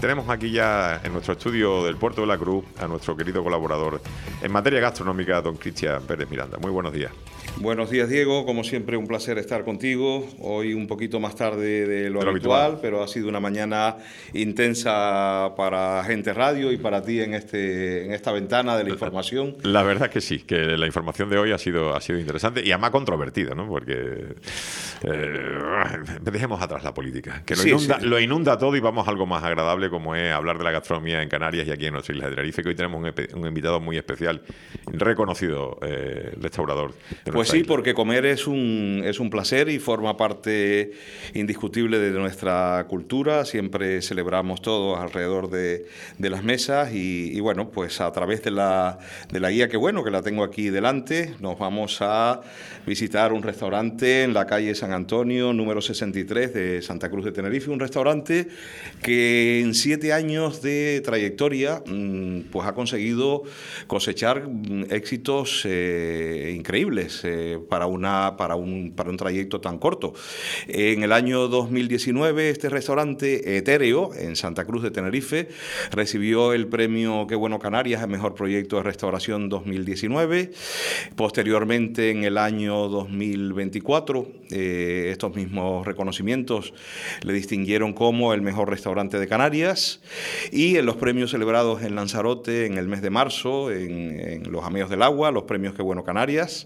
Tenemos aquí ya en nuestro estudio del Puerto de la Cruz a nuestro querido colaborador en materia gastronómica, don Cristian Pérez Miranda. Muy buenos días. Buenos días, Diego. Como siempre, un placer estar contigo. Hoy un poquito más tarde de lo habitual, pero ha sido una mañana intensa para Gente Radio y para ti en esta ventana de la información. La verdad es que sí, que la información de hoy ha sido interesante y además controvertida, ¿no? Porque dejemos atrás la política, que lo inunda todo y vamos a algo más agradable, como es hablar de la gastronomía en Canarias y aquí en nuestra isla de Tenerife, que hoy tenemos un invitado muy especial, reconocido restaurador. Pues sí, porque comer es un placer y forma parte indiscutible de nuestra cultura. Siempre celebramos todos alrededor de las mesas y bueno, pues a través de la guía, que la tengo aquí delante, nos vamos a visitar un restaurante en la calle San Antonio, número 63 de Santa Cruz de Tenerife, un restaurante que en 7 años de trayectoria pues ha conseguido cosechar éxitos increíbles para un trayecto tan corto. En el año 2019 este restaurante Etéreo en Santa Cruz de Tenerife recibió el premio Qué Bueno Canarias, el mejor proyecto de restauración 2019. Posteriormente, en el año 2024, estos mismos reconocimientos le distinguieron como el mejor restaurante de Canarias, y en los premios celebrados en Lanzarote en el mes de marzo, en los Amigos del Agua, los premios Qué Bueno Canarias,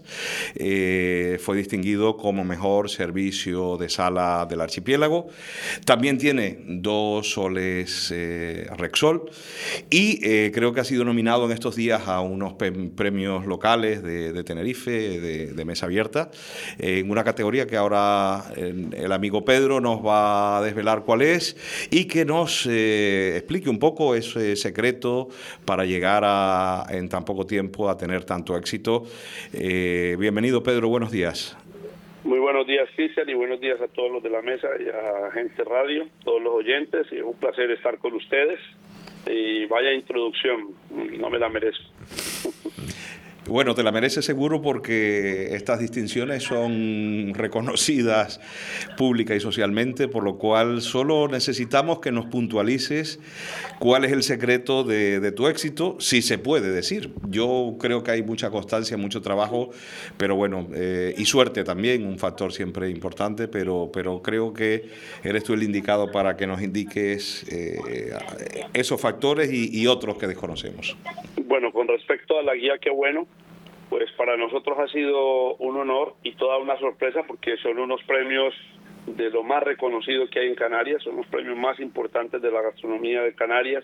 fue distinguido como mejor servicio de sala del archipiélago. También tiene 2 soles Rexol y creo que ha sido nominado en estos días a unos premios locales de Tenerife, de mesa abierta, en una categoría que ahora el amigo Pedro nos va a desvelar cuál es y que nos explique un poco ese secreto para llegar en tan poco tiempo a tener tanto éxito. Bienvenido, Pedro, buenos días. Muy buenos días, Cristian, y buenos días a todos los de la mesa y a Gente Radio, todos los oyentes, y es un placer estar con ustedes. Y vaya introducción, no me la merezco. Bueno, te la mereces seguro, porque estas distinciones son reconocidas pública y socialmente, por lo cual solo necesitamos que nos puntualices cuál es el secreto de tu éxito, si se puede decir. Yo creo que hay mucha constancia, mucho trabajo, pero bueno, y suerte también, un factor siempre importante, pero creo que eres tú el indicado para que nos indiques esos factores y otros que desconocemos. Bueno, con respecto a la guía Qué Bueno, pues para nosotros ha sido un honor y toda una sorpresa, porque son unos premios de lo más reconocido que hay en Canarias, son los premios más importantes de la gastronomía de Canarias.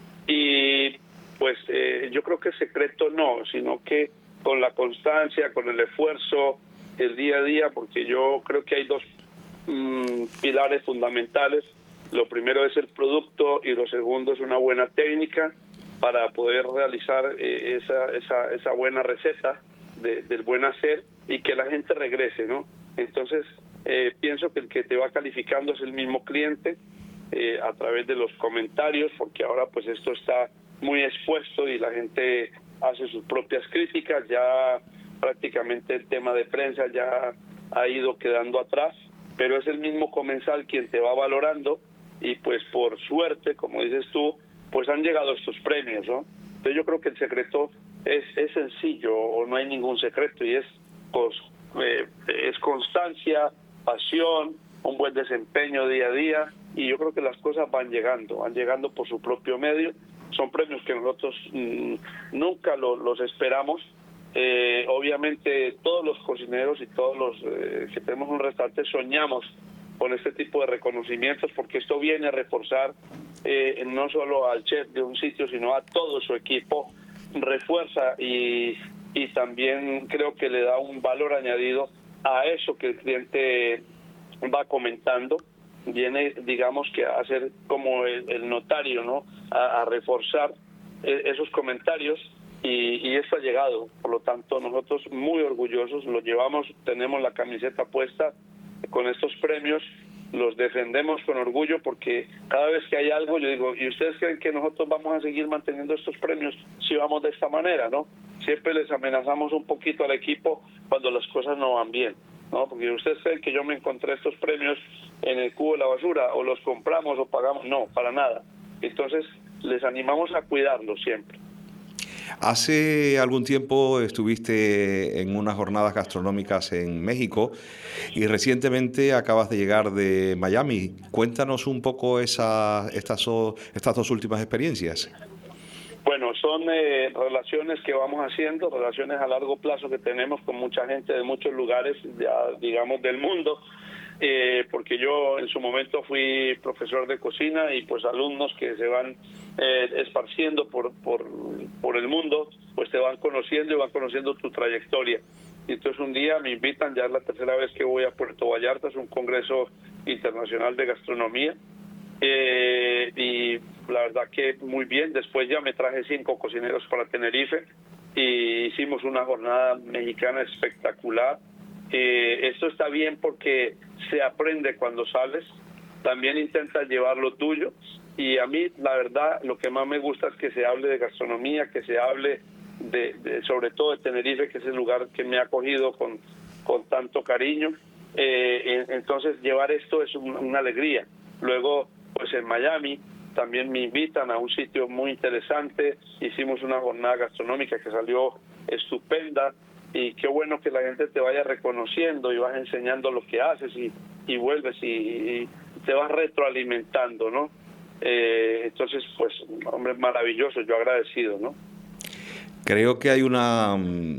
Y pues yo creo que el secreto no, sino que con la constancia, con el esfuerzo, el día a día, porque yo creo que hay 2 pilares fundamentales. Lo primero es el producto y lo segundo es una buena técnica para poder realizar esa buena receta del buen hacer y que la gente regrese, ¿no? Entonces, pienso que el que te va calificando es el mismo cliente a través de los comentarios, porque ahora pues esto está muy expuesto y la gente hace sus propias críticas. Ya prácticamente el tema de prensa ya ha ido quedando atrás, pero es el mismo comensal quien te va valorando y pues por suerte, como dices tú, pues han llegado estos premios, ¿no? Entonces yo creo que el secreto es sencillo, o no hay ningún secreto, y es constancia, pasión, un buen desempeño día a día, y yo creo que las cosas van llegando por su propio medio. Son premios que nosotros nunca los esperamos. Obviamente todos los cocineros y todos los que tenemos un restaurante soñamos con este tipo de reconocimientos, porque esto viene a reforzar no solo al chef de un sitio, sino a todo su equipo, refuerza y también creo que le da un valor añadido a eso que el cliente va comentando. Viene, digamos, que a ser como el notario, ¿no? A reforzar esos comentarios, y esto ha llegado. Por lo tanto, nosotros muy orgullosos, lo llevamos, tenemos la camiseta puesta con estos premios, los defendemos con orgullo, porque cada vez que hay algo, yo digo, ¿y ustedes creen que nosotros vamos a seguir manteniendo estos premios si vamos de esta manera, no? Siempre les amenazamos un poquito al equipo cuando las cosas no van bien, ¿no? Porque ustedes creen que yo me encontré estos premios en el cubo de la basura, o los compramos o pagamos. No, para nada. Entonces, les animamos a cuidarlo siempre. Hace algún tiempo estuviste en unas jornadas gastronómicas en México y recientemente acabas de llegar de Miami. Cuéntanos un poco estas dos últimas experiencias. Bueno, son relaciones que vamos haciendo, relaciones a largo plazo que tenemos con mucha gente de muchos lugares, ya digamos del mundo, porque yo en su momento fui profesor de cocina y pues alumnos que se van esparciendo por el mundo, pues te van conociendo y van conociendo tu trayectoria. Y entonces un día me invitan, ya es la tercera vez que voy a Puerto Vallarta, es un congreso internacional de gastronomía, y la verdad que muy bien. Después ya me traje 5 cocineros para Tenerife y hicimos una jornada mexicana espectacular. Esto está bien porque se aprende cuando sales, también intentas llevar lo tuyo, y a mí la verdad lo que más me gusta es que se hable de gastronomía, que se hable sobre todo de Tenerife, que es el lugar que me ha acogido con tanto cariño. Entonces llevar esto es una alegría. Luego pues en Miami también me invitan a un sitio muy interesante, hicimos una jornada gastronómica que salió estupenda, y qué bueno que la gente te vaya reconociendo y vas enseñando lo que haces y vuelves y te vas retroalimentando, ¿no? Entonces, pues, hombre, maravilloso, yo agradecido, ¿no? Creo que hay una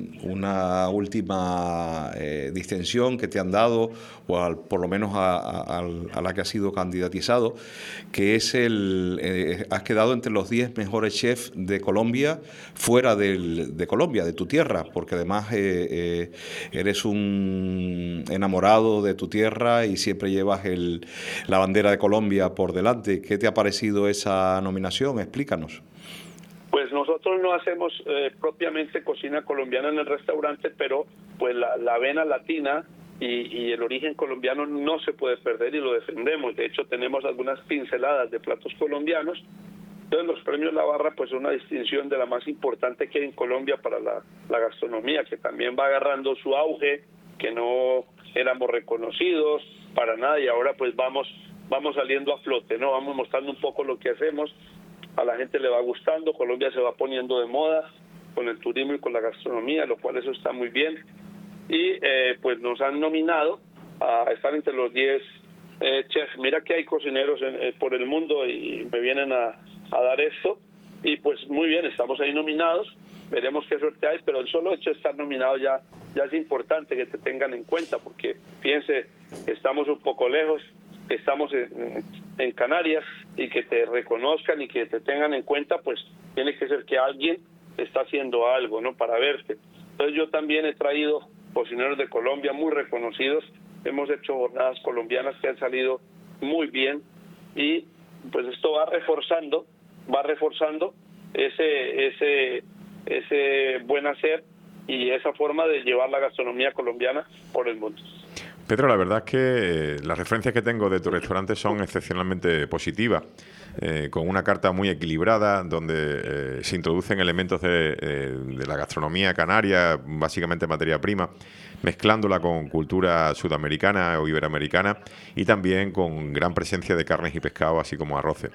última distinción que te han dado, o por lo menos a la que has sido candidatizado, que es has quedado entre los 10 mejores chefs de Colombia fuera de Colombia, de tu tierra, porque además eres un enamorado de tu tierra y siempre llevas la bandera de Colombia por delante. ¿Qué te ha parecido esa nominación? Explícanos. Pues nosotros no hacemos propiamente cocina colombiana en el restaurante, pero pues la vena latina y el origen colombiano no se puede perder y lo defendemos. De hecho, tenemos algunas pinceladas de platos colombianos. Entonces, los premios La Barra pues son una distinción de la más importante que hay en Colombia para la gastronomía, que también va agarrando su auge, que no éramos reconocidos para nada, y ahora pues vamos saliendo a flote, ¿no? Vamos mostrando un poco lo que hacemos. A la gente le va gustando, Colombia se va poniendo de moda con el turismo y con la gastronomía, lo cual eso está muy bien. Y pues nos han nominado a estar entre los 10 chefs. Mira que hay cocineros por el mundo y me vienen a dar esto. Y pues muy bien, estamos ahí nominados, veremos qué suerte hay, pero el solo hecho de estar nominado ya es importante que te tengan en cuenta, porque fíjense, estamos un poco lejos, estamos en Canarias, y que te reconozcan y que te tengan en cuenta, pues tiene que ser que alguien está haciendo algo, ¿no?, para verte. Entonces yo también he traído cocineros de Colombia muy reconocidos, hemos hecho jornadas colombianas que han salido muy bien, y pues esto va reforzando ese buen hacer y esa forma de llevar la gastronomía colombiana por el mundo. Pedro, la verdad es que las referencias que tengo de tu restaurante son excepcionalmente positivas, con una carta muy equilibrada, donde se introducen elementos de la gastronomía canaria, básicamente materia prima, mezclándola con cultura sudamericana o iberoamericana, y también con gran presencia de carnes y pescado, así como arroces.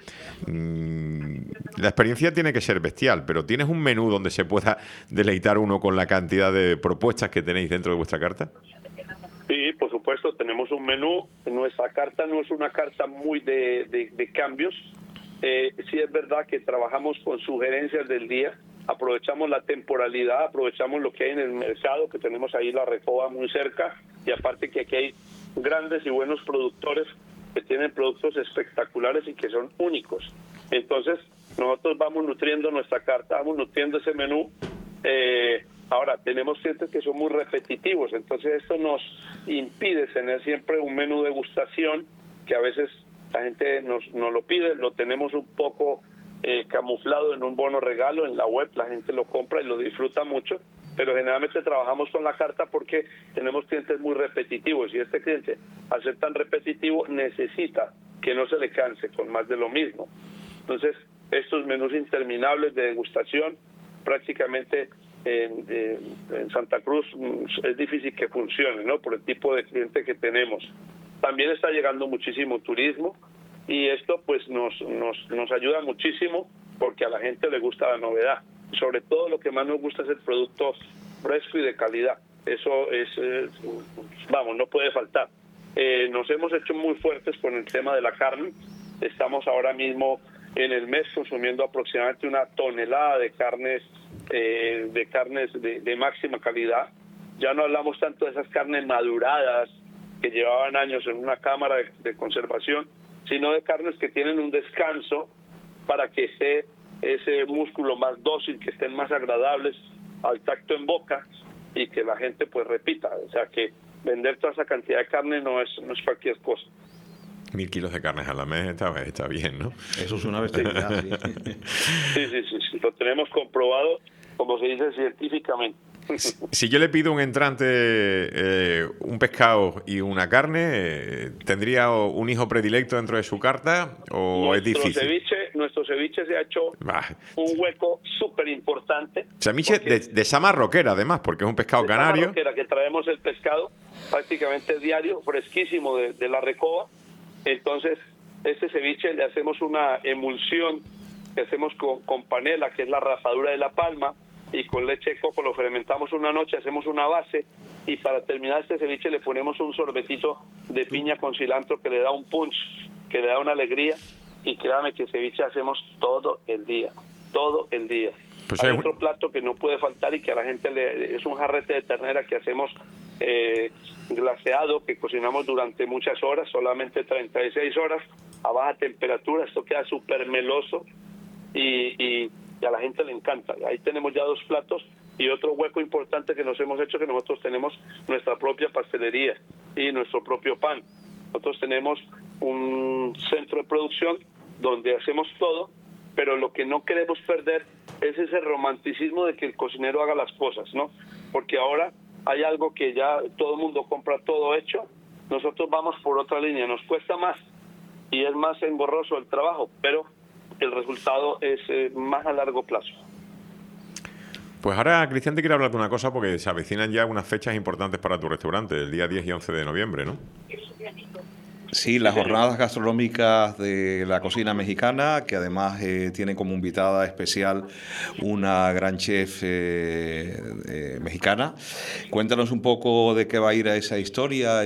La experiencia tiene que ser bestial, pero ¿tienes un menú donde se pueda deleitar uno con la cantidad de propuestas que tenéis dentro de vuestra carta? Sí, por supuesto, tenemos un menú. Nuestra carta no es una carta muy de cambios. Sí es verdad que trabajamos con sugerencias del día, aprovechamos la temporalidad, aprovechamos lo que hay en el mercado, que tenemos ahí la Recoba muy cerca, y aparte que aquí hay grandes y buenos productores que tienen productos espectaculares y que son únicos. Entonces, nosotros vamos nutriendo nuestra carta, vamos nutriendo ese menú. Ahora, tenemos clientes que son muy repetitivos, entonces esto nos impide tener siempre un menú de degustación, que a veces la gente nos lo pide, lo tenemos un poco camuflado en un bono regalo en la web, la gente lo compra y lo disfruta mucho, pero generalmente trabajamos con la carta porque tenemos clientes muy repetitivos, y este cliente, al ser tan repetitivo, necesita que no se le canse con más de lo mismo. Entonces, estos menús interminables de degustación, prácticamente en Santa Cruz es difícil que funcione, ¿no?, por el tipo de cliente que tenemos. También está llegando muchísimo turismo, y esto pues nos ayuda muchísimo porque a la gente le gusta la novedad. Sobre todo lo que más nos gusta es el producto fresco y de calidad. Eso es, no puede faltar. Nos hemos hecho muy fuertes con el tema de la carne. Estamos ahora mismo en el mes consumiendo aproximadamente 1 tonelada de carnes de máxima calidad. Ya no hablamos tanto de esas carnes maduradas que llevaban años en una cámara de conservación, sino de carnes que tienen un descanso para que esté ese músculo más dócil, que estén más agradables al tacto en boca y que la gente pues repita. O sea que vender toda esa cantidad de carne no es cualquier cosa. 1.000 kilos de carnes a la mes está bien, ¿no? Eso es una bestialidad, Sí. Lo tenemos comprobado, como se dice, científicamente. Si yo le pido un entrante, un pescado y una carne, ¿tendría un hijo predilecto dentro de su carta o es difícil? Nuestro ceviche se ha hecho un hueco súper importante. Ceviche de sama roquera, además, porque es un pescado canario. Sama roquera, que traemos el pescado prácticamente diario, fresquísimo de la recoba. Entonces, este ceviche le hacemos una emulsión que hacemos con panela, que es la rapadura de la palma, y con leche de coco lo fermentamos una noche, hacemos una base, y para terminar este ceviche le ponemos un sorbetito de piña con cilantro que le da un punch, que le da una alegría, y créame que ceviche hacemos todo el día. Pues hay otro plato que no puede faltar y que a la gente es un jarrete de ternera que hacemos glaseado, que cocinamos durante muchas horas, solamente 36 horas, a baja temperatura. Esto queda súper meloso y a la gente le encanta. Ahí tenemos ya 2 platos y otro hueco importante que nos hemos hecho, que nosotros tenemos nuestra propia pastelería y nuestro propio pan. Nosotros tenemos un centro de producción donde hacemos todo, pero lo que no queremos perder es ese romanticismo de que el cocinero haga las cosas, ¿no? Porque ahora hay algo que ya todo el mundo compra todo hecho. Nosotros vamos por otra línea, nos cuesta más y es más engorroso el trabajo, pero el resultado es más a largo plazo. Pues ahora, Cristian, te quiero hablar de una cosa porque se avecinan ya unas fechas importantes para tu restaurante, el día 10 y 11 de noviembre, ¿no? Sí, las jornadas gastronómicas de la cocina mexicana, que además tiene como invitada especial una gran chef mexicana. Cuéntanos un poco de qué va a ir a esa historia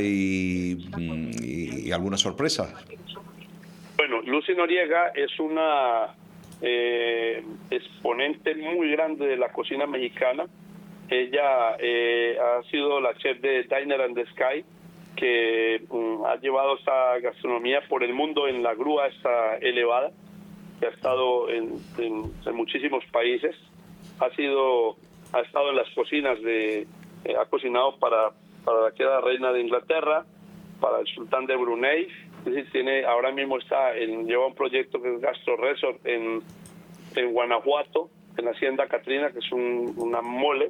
y algunas sorpresas. Bueno, Lucy Noriega es una exponente muy grande de la cocina mexicana. Ella ha sido la chef de Diner and the Sky, que ha llevado esta gastronomía por el mundo en la grúa esta elevada, que ha estado en muchísimos países. Ha estado en las cocinas ha cocinado para la que era la reina de Inglaterra, para el sultán de Brunei. Es decir, ahora mismo lleva un proyecto que es Gastro Resort en Guanajuato, en la Hacienda Catrina, que es una mole,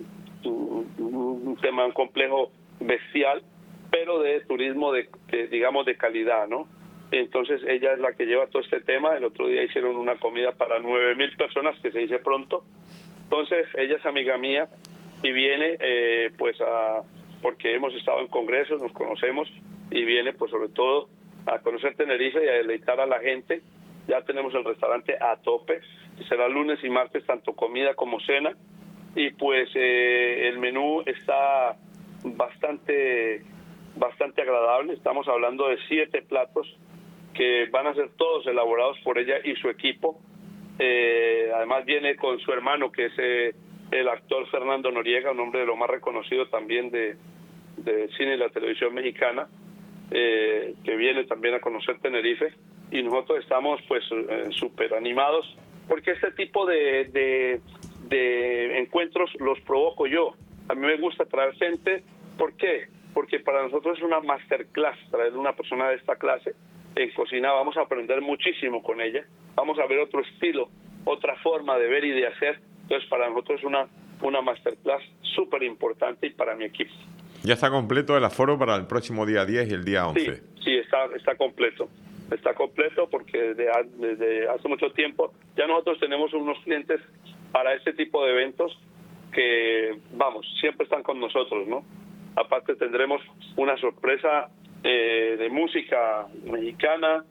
un tema, un complejo bestial, pero de turismo digamos de calidad, ¿no? Entonces ella es la que lleva todo este tema. El otro día hicieron una comida para 9,000 personas, que se dice pronto. Entonces ella es amiga mía y viene porque hemos estado en congresos, nos conocemos, y viene pues sobre todo a conocer Tenerife y a deleitar a la gente. Ya tenemos el restaurante a tope, será lunes y martes tanto comida como cena, y pues el menú está bastante agradable. Estamos hablando de 7 platos que van a ser todos elaborados por ella y su equipo. Además viene con su hermano, que es el actor Fernando Noriega, un hombre de lo más reconocido también de cine y la televisión mexicana, que viene también a conocer Tenerife, y nosotros estamos pues súper animados porque este tipo de encuentros los provoco yo. A mí me gusta traer gente. ¿Por qué? Porque para nosotros es una masterclass traer una persona de esta clase en cocina. Vamos a aprender muchísimo con ella, vamos a ver otro estilo, otra forma de ver y de hacer. Entonces para nosotros es una masterclass súper importante, y para mi equipo. ¿Ya está completo el aforo para el próximo día 10 y el día 11? Sí, está completo. Está completo porque desde hace mucho tiempo ya nosotros tenemos unos clientes para este tipo de eventos que, siempre están con nosotros, ¿no? Aparte tendremos una sorpresa de música mexicana,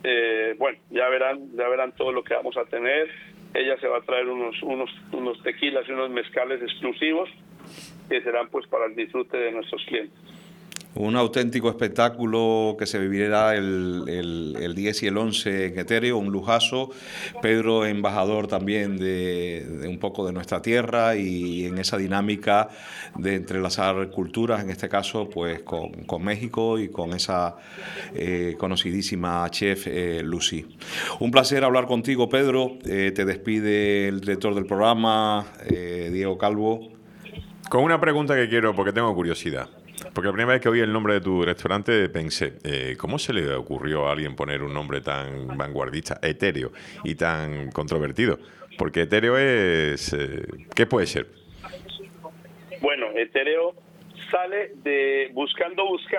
bueno, ya verán todo lo que vamos a tener. Ella se va a traer unos tequilas y unos mezcales exclusivos que serán pues para el disfrute de nuestros clientes. Un auténtico espectáculo que se vivirá el 10 y el 11 en Etéreo, un lujazo. Pedro, embajador también de un poco de nuestra tierra y en esa dinámica de entrelazar culturas, en este caso pues con México y con esa conocidísima chef Lucy. Un placer hablar contigo, Pedro. Te despide el director del programa, Diego Calvo. Con una pregunta que quiero, porque tengo curiosidad. Porque la primera vez que oí el nombre de tu restaurante pensé, ¿cómo se le ocurrió a alguien poner un nombre tan vanguardista, etéreo y tan controvertido? Porque etéreo es... ¿qué puede ser? Bueno, etéreo sale de buscando.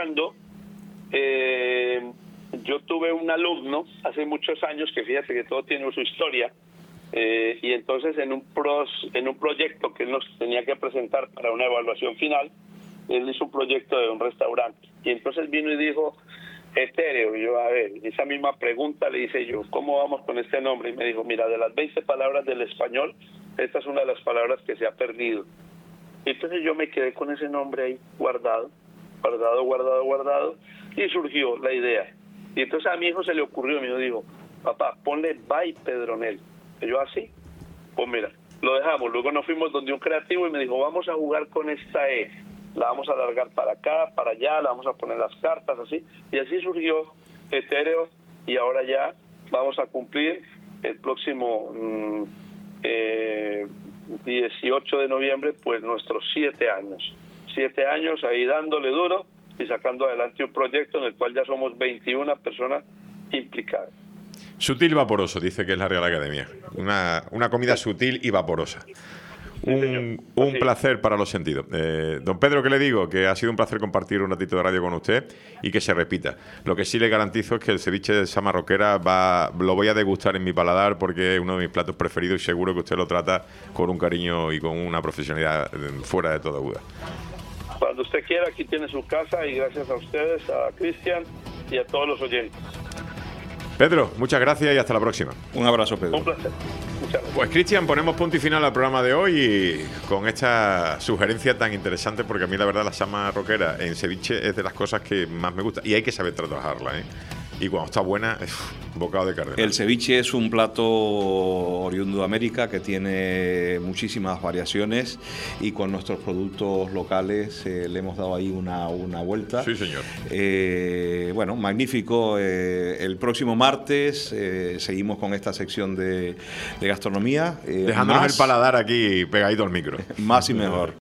Yo tuve un alumno hace muchos años que fíjate que todo tiene su historia. Y entonces en un proyecto que él nos tenía que presentar para una evaluación final, él hizo un proyecto de un restaurante y entonces vino y dijo etéreo. Y yo, a ver, esa misma pregunta le hice yo, ¿cómo vamos con este nombre? Y me dijo, mira, de las 20 palabras del español, esta es una de las palabras que se ha perdido. Y entonces yo me quedé con ese nombre ahí guardado, y surgió la idea. Y entonces a mi hijo se le ocurrió, me dijo, papá, ponle by Pedronel. Y yo, así, pues mira, lo dejamos. Luego nos fuimos donde un creativo y me dijo, vamos a jugar con esta E, la vamos a alargar para acá, para allá, la vamos a poner las cartas, así. Y así surgió etéreo, y ahora ya vamos a cumplir el próximo 18 de noviembre, pues nuestros 7 años. 7 años ahí dándole duro y sacando adelante un proyecto en el cual ya somos 21 personas implicadas. Sutil vaporoso, dice que es la Real Academia. Una comida sutil y vaporosa. Un placer para los sentidos. Don Pedro, ¿qué le digo? Que ha sido un placer compartir un ratito de radio con usted y que se repita. Lo que sí le garantizo es que el ceviche de Sama Roquera lo voy a degustar en mi paladar porque es uno de mis platos preferidos y seguro que usted lo trata con un cariño y con una profesionalidad fuera de toda duda. Cuando usted quiera, aquí tiene su casa y gracias a ustedes, a Cristian y a todos los oyentes. Pedro, muchas gracias y hasta la próxima. Un abrazo, Pedro. Un placer. Muchas gracias. Pues Cristian, ponemos punto y final al programa de hoy y con esta sugerencia tan interesante, porque a mí la verdad la Sama Roquera en ceviche es de las cosas que más me gusta y hay que saber trabajarla, ¿eh? Y cuando está buena, bocado de carne. El ceviche es un plato oriundo de América que tiene muchísimas variaciones y con nuestros productos locales le hemos dado ahí una vuelta. Sí, señor. Bueno, magnífico. El próximo martes seguimos con esta sección de gastronomía. Dejándonos el paladar aquí pegadito al micro. Más y mejor.